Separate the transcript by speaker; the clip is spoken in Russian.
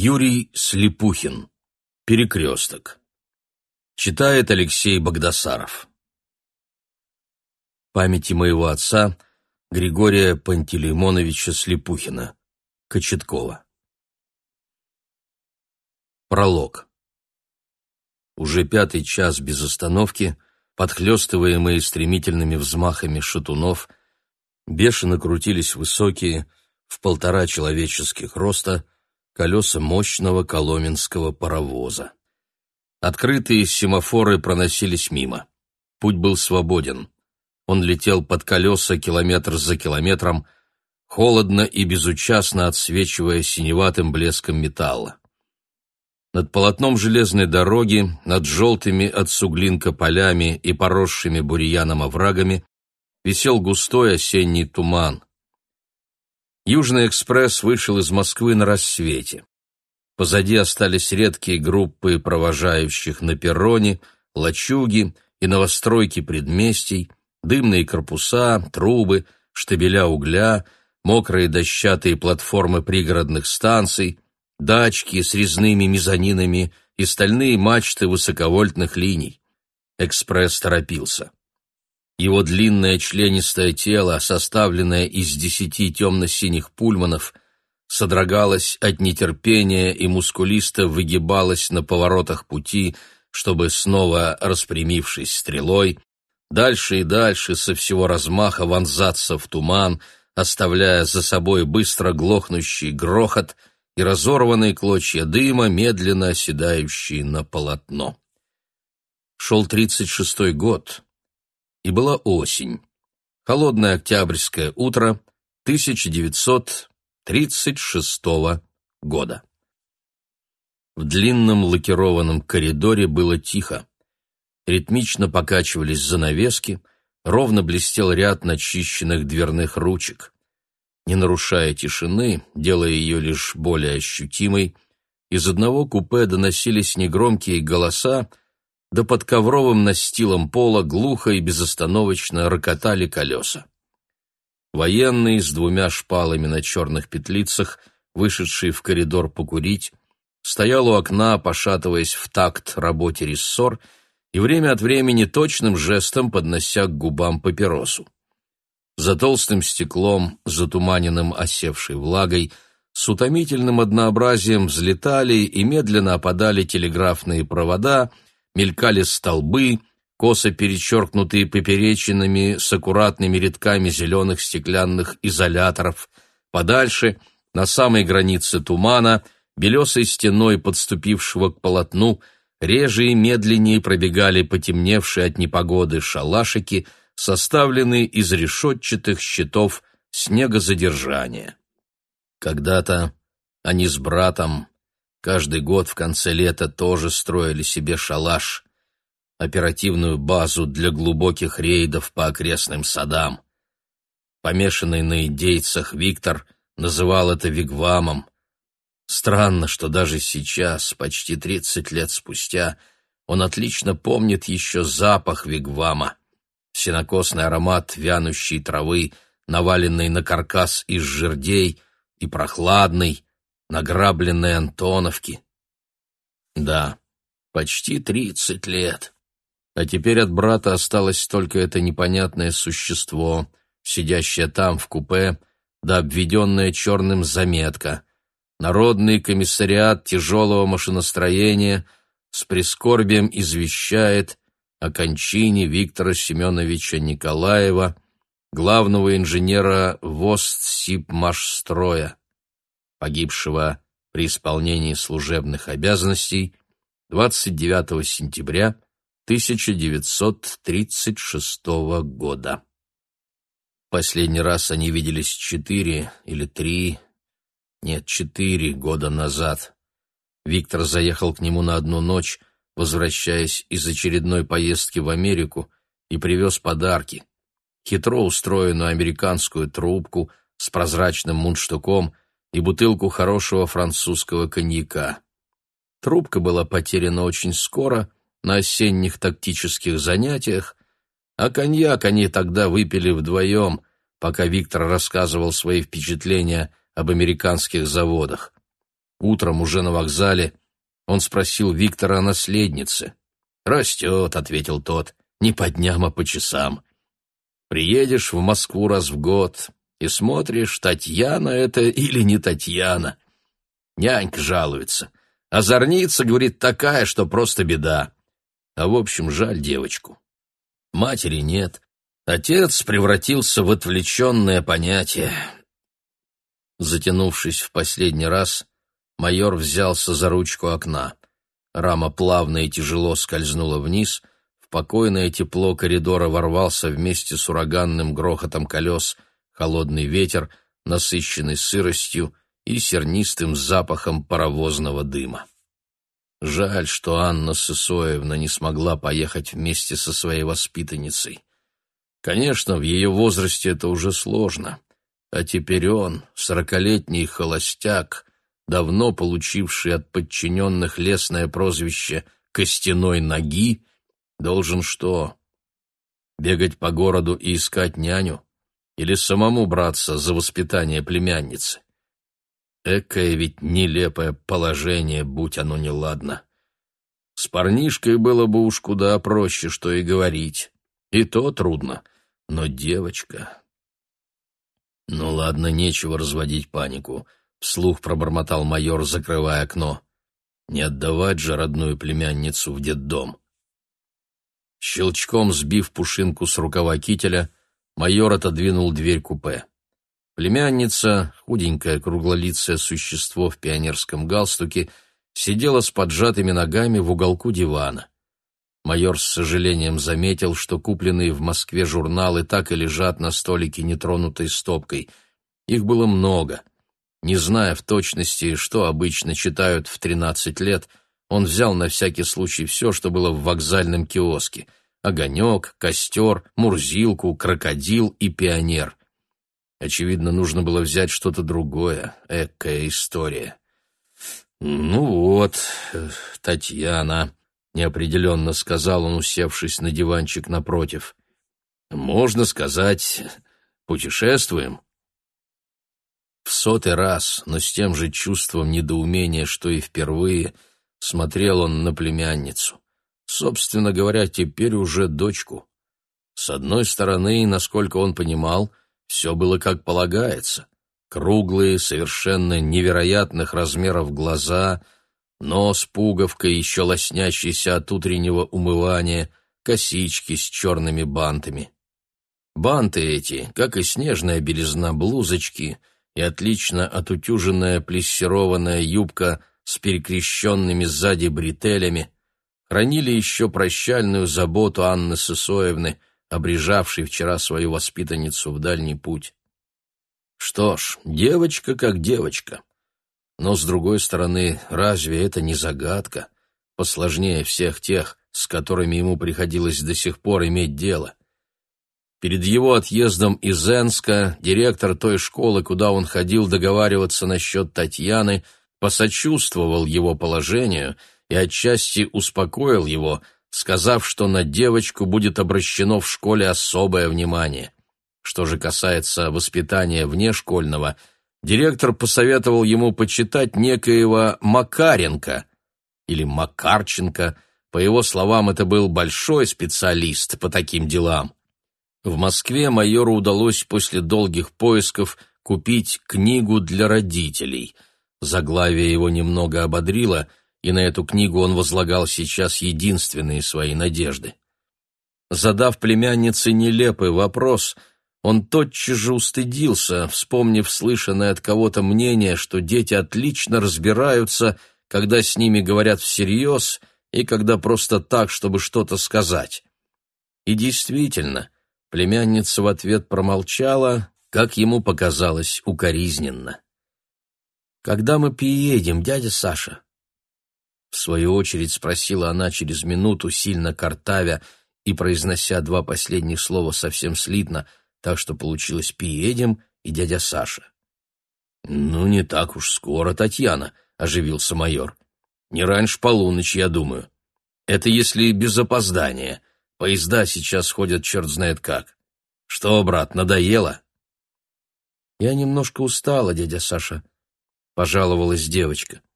Speaker 1: Юрий Слепухин. Перекресток. Читает Алексей Богдасаров. Памяти моего отца Григория Пантелеймоновича Слепухина, Кочеткова. Пролог. Уже 5-й час без остановки, подхлёстываемые стремительными взмахами шатунов, бешено крутились высокие, в 1,5 человеческих роста, колеса мощного коломенского паровоза. Открытые семафоры проносились мимо. Путь был свободен. Он летел под колеса километр за километром, холодно и безучастно отсвечивая синеватым блеском металла. Над полотном железной дороги, над желтыми от суглинка полями и поросшими бурьяном оврагами висел густой осенний туман. Южный экспресс вышел из Москвы на рассвете. Позади остались редкие группы провожающих на перроне, лачуги и новостройки предместий, дымные корпуса, трубы, штабеля угля, мокрые дощатые платформы пригородных станций, дачки с резными мезонинами и стальные мачты высоковольтных линий. Экспресс торопился. Его длинное членистое тело, составленное из 10 темно-синих пульманов, содрогалось от нетерпения и мускулисто выгибалось на поворотах пути, чтобы, снова распрямившись стрелой, дальше и дальше со всего размаха вонзаться в туман, оставляя за собой быстро глохнущий грохот и разорванные клочья дыма, медленно оседающие на полотно. Шел 36-й год, и была осень. Холодное октябрьское утро 1936 года. В длинном лакированном коридоре было тихо. Ритмично покачивались занавески, ровно блестел ряд начищенных дверных ручек. Не нарушая тишины, делая ее лишь более ощутимой, из одного купе доносились негромкие голоса, да под ковровым настилом пола глухо и безостановочно рокотали колеса. Военный с 2 шпалами на черных петлицах, вышедший в коридор покурить, стоял у окна, пошатываясь в такт работе рессор и время от времени точным жестом поднося к губам папиросу. За толстым стеклом, затуманенным осевшей влагой, с утомительным однообразием взлетали и медленно опадали телеграфные провода, мелькали столбы, косо перечеркнутые поперечинами с аккуратными рядками зеленых стеклянных изоляторов. Подальше, на самой границе тумана, белесой стеной подступившего к полотну, реже и медленнее пробегали потемневшие от непогоды шалашики, составленные из решетчатых щитов снегозадержания. Когда-то они с братом каждый год в конце лета тоже строили себе шалаш, оперативную базу для глубоких рейдов по окрестным садам. Помешанный на индейцах Виктор называл это вигвамом. Странно, что даже сейчас, почти 30 лет спустя, он отлично помнит еще запах вигвама, сенокосный аромат вянущей травы, наваленной на каркас из жердей, и прохладный, награбленной Антоновки. Да, почти 30 лет. А теперь от брата осталось только это непонятное существо, сидящее там в купе, да обведенная черным заметка. Народный комиссариат тяжелого машиностроения с прискорбием извещает о кончине Виктора Семеновича Николаева, главного инженера Восстсибмашстроя, погибшего при исполнении служебных обязанностей 29 сентября 1936 года. Последний раз они виделись 4 года назад. Виктор заехал к нему на одну ночь, возвращаясь из очередной поездки в Америку, и привез подарки. Хитро устроенную американскую трубку с прозрачным мундштуком и бутылку хорошего французского коньяка. Трубка была потеряна очень скоро, на осенних тактических занятиях, а коньяк они тогда выпили вдвоем, пока Виктор рассказывал свои впечатления об американских заводах. Утром уже на вокзале он спросил Виктора о наследнице. «Растет», — ответил тот, — «не по дням, а по часам. Приедешь в Москву раз в год и смотришь, Татьяна это или не Татьяна. Нянька жалуется. Озорница, говорит, такая, что просто беда. А в общем, жаль девочку. Матери нет. Отец превратился в отвлеченное понятие». Затянувшись в последний раз, майор взялся за ручку окна. Рама плавно и тяжело скользнула вниз, в покойное тепло коридора ворвался вместе с ураганным грохотом колес холодный ветер, насыщенный сыростью и сернистым запахом паровозного дыма. Жаль, что Анна Сысоевна не смогла поехать вместе со своей воспитанницей. Конечно, в ее возрасте это уже сложно, а теперь он, 40-летний холостяк, давно получивший от подчиненных лестное прозвище «костяной ноги», должен что? Бегать по городу и искать няню? Или самому браться за воспитание племянницы? Экое ведь нелепое положение, будь оно неладно. С парнишкой было бы уж куда проще, что и говорить. И то трудно, но девочка... Ну ладно, нечего разводить панику. Вслух пробормотал майор, закрывая окно. Не отдавать же родную племянницу в детдом. Щелчком сбив пушинку с рукава кителя, майор отодвинул дверь купе. Племянница, худенькое круглолицее существо в пионерском галстуке, сидела с поджатыми ногами в уголку дивана. Майор с сожалением заметил, что купленные в Москве журналы так и лежат на столике нетронутой стопкой. Их было много. Не зная в точности, что обычно читают в 13 лет, он взял на всякий случай все, что было в вокзальном киоске: «Огонек», «Костер», «Мурзилку», «Крокодил» и «Пионер». Очевидно, нужно было взять что-то другое. Экая история. «Ну вот, Татьяна», — неопределенно сказал он, усевшись на диванчик напротив. «Можно сказать, путешествуем?» В 100-й раз, но с тем же чувством недоумения, что и впервые, смотрел он на племянницу. Собственно говоря, теперь уже дочку. С одной стороны, насколько он понимал, все было как полагается. Круглые, совершенно невероятных размеров глаза, нос пуговкой, еще лоснящийся от утреннего умывания, косички с черными бантами. Банты эти, как и снежная белизна блузочки, и отлично отутюженная плессированная юбка с перекрещенными сзади бретелями, хранили еще прощальную заботу Анны Сысоевны, обрежавшей вчера свою воспитанницу в дальний путь. Что ж, девочка как девочка. Но, с другой стороны, разве это не загадка, посложнее всех тех, с которыми ему приходилось до сих пор иметь дело? Перед его отъездом из Энска директор той школы, куда он ходил договариваться насчет Татьяны, посочувствовал его положению и отчасти успокоил его, сказав, что на девочку будет обращено в школе особое внимание. Что же касается воспитания внешкольного, директор посоветовал ему почитать некоего Макаренко или Макарченко. По его словам, это был большой специалист по таким делам. В Москве майору удалось после долгих поисков купить книгу для родителей. Заглавие его немного ободрило, и на эту книгу он возлагал сейчас единственные свои надежды. Задав племяннице нелепый вопрос, он тотчас же устыдился, вспомнив слышанное от кого-то мнение, что дети отлично разбираются, когда с ними говорят всерьез и когда просто так, чтобы что-то сказать. И действительно, племянница в ответ промолчала, как ему показалось, укоризненно. «Когда мы приедем, дядя Саша?» В свою очередь спросила она через минуту, сильно картавя и произнося два последних слова совсем слитно, так что получилось «приедем» и «дядя Саша». «Ну, не так уж скоро, Татьяна», — оживился майор. «Не раньше полуночи, я думаю. Это если без опоздания. Поезда сейчас ходят черт знает как. Что, брат, надоело?»
Speaker 2: «Я немножко устала, дядя Саша», — пожаловалась девочка.